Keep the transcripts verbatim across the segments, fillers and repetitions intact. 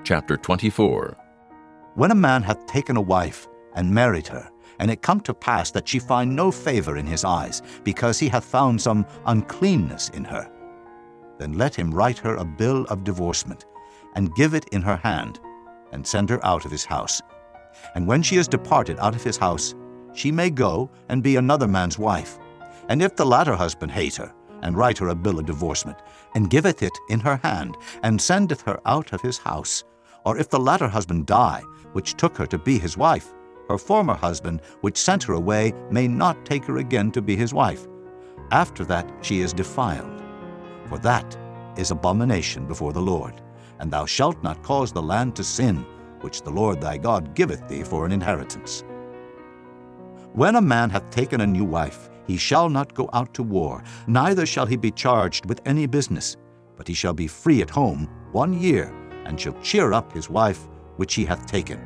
Chapter twenty-four. When a man hath taken a wife, and married her, and it come to pass that she find no favor in his eyes, because he hath found some uncleanness in her, then let him write her a bill of divorcement, and give it in her hand, and send her out of his house. And when she is departed out of his house, she may go and be another man's wife. And if the latter husband hate her, and write her a bill of divorcement, and giveth it in her hand, and sendeth her out of his house, or if the latter husband die, which took her to be his wife, her former husband, which sent her away, may not take her again to be his wife. After that she is defiled. For that is abomination before the Lord. And thou shalt not cause the land to sin, which the Lord thy God giveth thee for an inheritance. When a man hath taken a new wife, he shall not go out to war, neither shall he be charged with any business, but he shall be free at home one year, and shall cheer up his wife which he hath taken.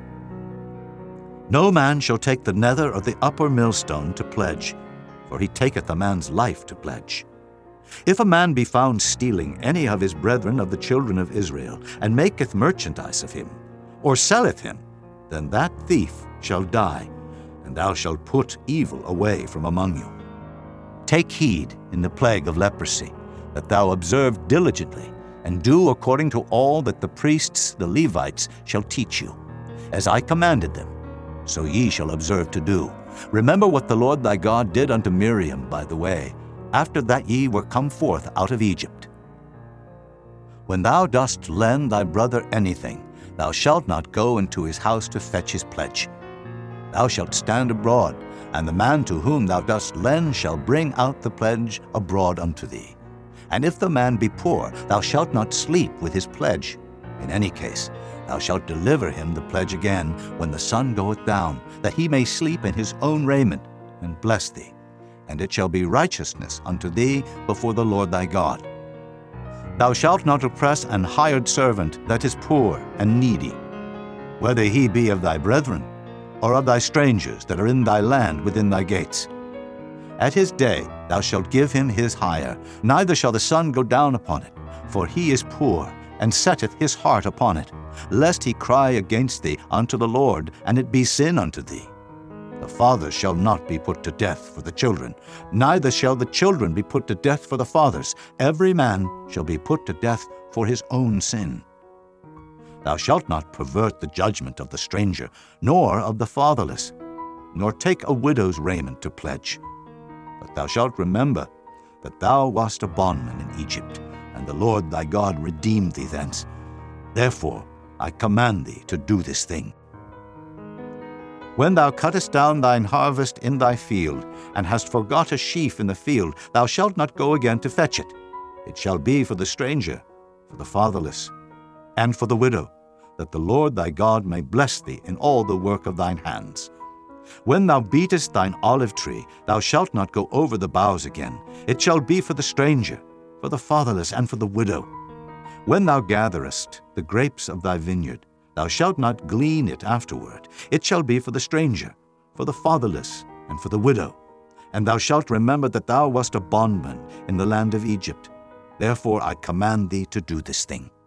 No man shall take the nether of the upper millstone to pledge, for he taketh a man's life to pledge. If a man be found stealing any of his brethren of the children of Israel, and maketh merchandise of him, or selleth him, then that thief shall die, and thou shalt put evil away from among you. Take heed in the plague of leprosy, that thou observe diligently, and do according to all that the priests, the Levites, shall teach you. As I commanded them, so ye shall observe to do. Remember what the Lord thy God did unto Miriam by the way, after that ye were come forth out of Egypt. When thou dost lend thy brother anything, thou shalt not go into his house to fetch his pledge. Thou shalt stand abroad, and the man to whom thou dost lend shall bring out the pledge abroad unto thee. And if the man be poor, thou shalt not sleep with his pledge. In any case, thou shalt deliver him the pledge again when the sun goeth down, that he may sleep in his own raiment, and bless thee. And it shall be righteousness unto thee before the Lord thy God. Thou shalt not oppress an hired servant that is poor and needy, whether he be of thy brethren, or of thy strangers that are in thy land within thy gates. At his day thou shalt give him his hire, neither shall the sun go down upon it, for he is poor, and setteth his heart upon it, lest he cry against thee unto the Lord, and it be sin unto thee. The fathers shall not be put to death for the children, neither shall the children be put to death for the fathers. Every man shall be put to death for his own sin. Thou shalt not pervert the judgment of the stranger, nor of the fatherless, nor take a widow's raiment to pledge. But thou shalt remember that thou wast a bondman in Egypt, and the Lord thy God redeemed thee thence. Therefore I command thee to do this thing. When thou cuttest down thine harvest in thy field, and hast forgot a sheaf in the field, thou shalt not go again to fetch it. It shall be for the stranger, for the fatherless, and for the widow, that the Lord thy God may bless thee in all the work of thine hands. When thou beatest thine olive tree, thou shalt not go over the boughs again. It shall be for the stranger, for the fatherless, and for the widow. When thou gatherest the grapes of thy vineyard, thou shalt not glean it afterward. It shall be for the stranger, for the fatherless, and for the widow. And thou shalt remember that thou wast a bondman in the land of Egypt. Therefore I command thee to do this thing.